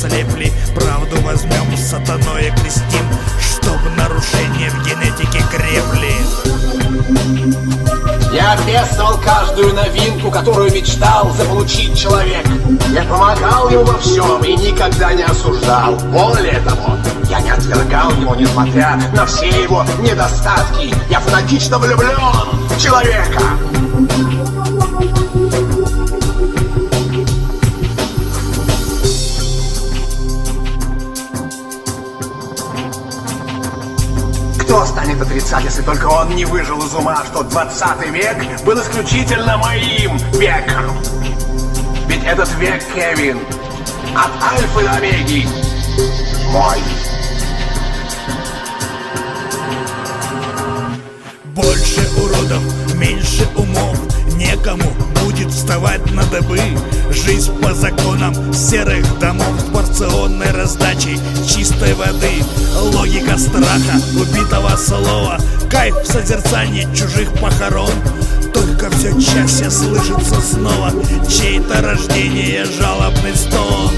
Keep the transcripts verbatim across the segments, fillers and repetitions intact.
ослепли. Правду возьмем, сатаной окрестим, чтоб нарушения в генетике крепли. Я пестовал каждую новинку, которую мечтал заполучить человек. Я помогал ему во всем и никогда не осуждал. Более того, я не отвергал его, несмотря на все его недостатки. Я фанатично влюблен в человека. Кто станет отрицать, если только он не выжил из ума, что двадцатый век был исключительно моим веком? Ведь этот век, Кевин, от альфы до омеги мой. Больше уродов, меньше умов, некому будет вставать на дыбы. Жизнь по законам серых домов с порционной раздачей чистой воды. Логика страха, убитого слова, кайф в созерцании чужих похорон. Только все чаще слышится снова чей-то рождение, жалобный стон.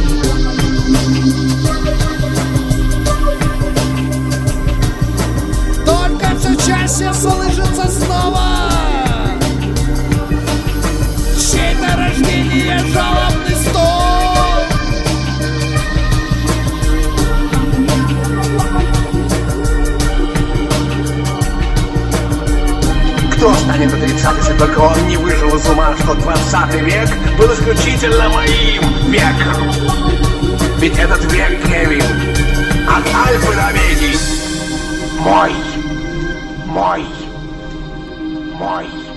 Только все чаще слышится снова чей-то рождение, жалобный стон. Кто станет отрицать, если только он не выжил из ума, что двадцатый век был исключительно моим веком? Ведь этот век, Кевин, от альфы до омеги мой, мой, мой.